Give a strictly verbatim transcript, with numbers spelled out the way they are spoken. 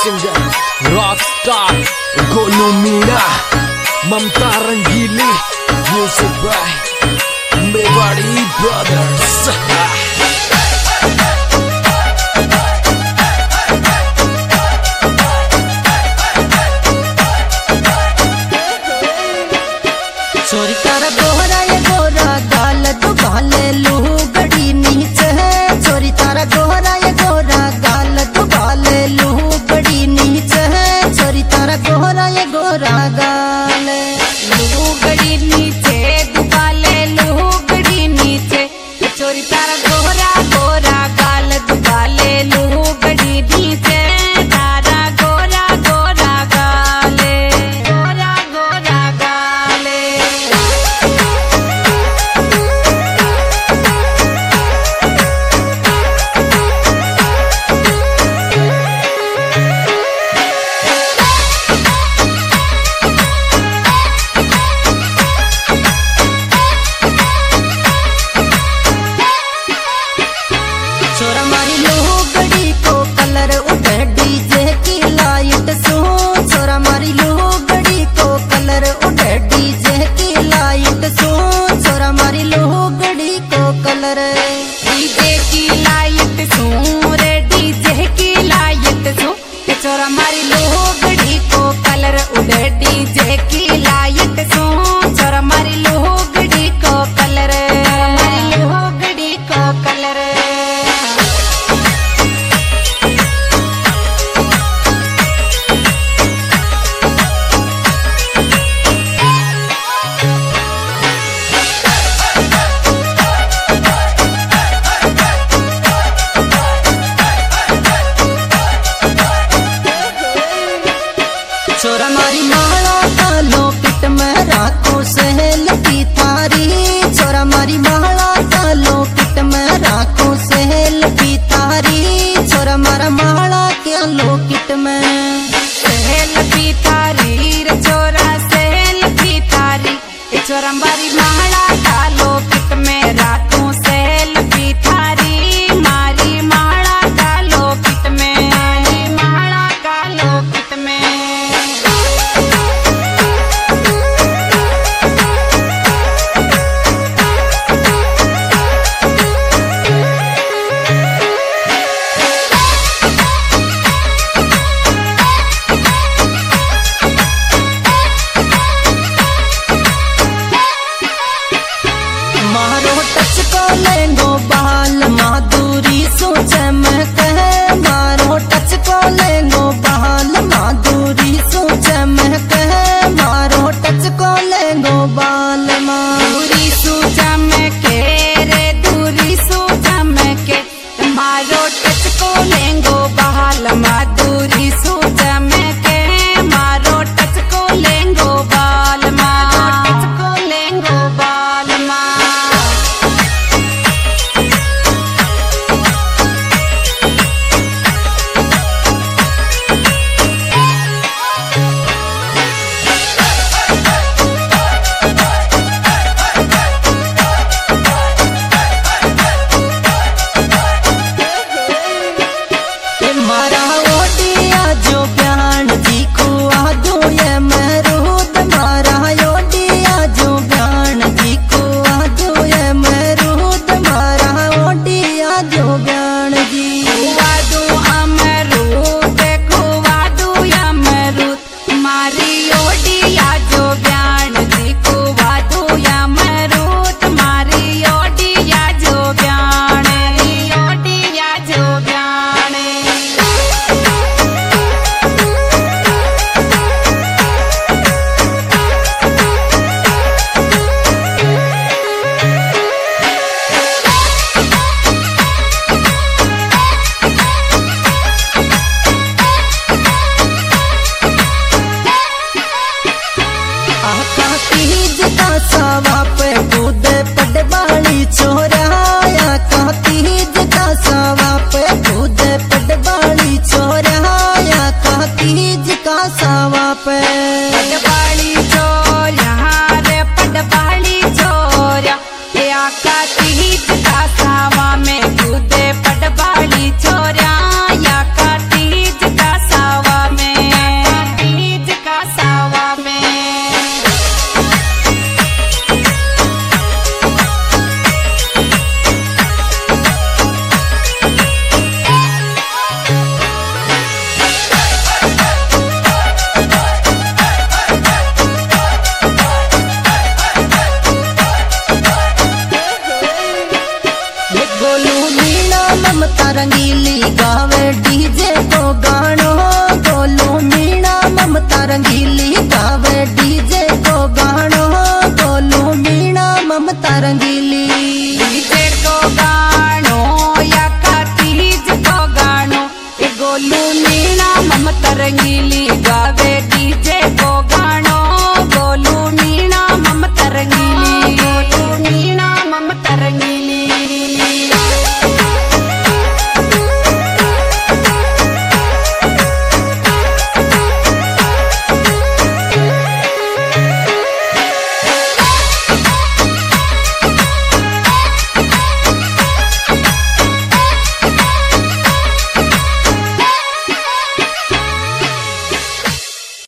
Singer rockstar Golu Meena, Mamta Rangili, music by Mewari brothers. चोरी कर गोरा ये गोरा गाल दुबाले लू गड़ी नीचे है। चोरी तारा गोरा ये गोरा गाल दुबाले लू गड़ी नीचे है। चोरी तारा गोरा ये गोरा गाल लू गड़ी नीचे दुबाले लू गड़ी नीचे। चोरी तारा गोरा गोरा गाल दुबाले लू गड़ी नीचे। तारा गोरा गोरा गाले गोरा गोरा गाले। छोरा मारी लुगड़ी को कलर उड़े डीजे की लाइट सू। छोरा मारी लुगड़ी को कलर उड़े डीजे की लाइट सू। छोरा मारी लुगड़ी को कलर डीजे की लाइट सू रे डीजे की लाइट सू। छोरा मारी लुगड़ी को कलर उड़े डीजे की लाइट सू। छोरा मारी लुगड़ी को कलर मारी लुगड़ी को कलर। छोरा मारी माला का लोकेट में राखो सहेल की थारी। छोरा मारी माला का लोकेट में राखो सहेल की थारी। छोरा मारा माला के लोकेट में सहेल की थारी रे छोरा सहेल की थारी। छोरा मारी माला का लोकेट में राखो सहेल की थारी। मारी माला का लोकेट में मारी माला का लोकेट में। ममता रंगीली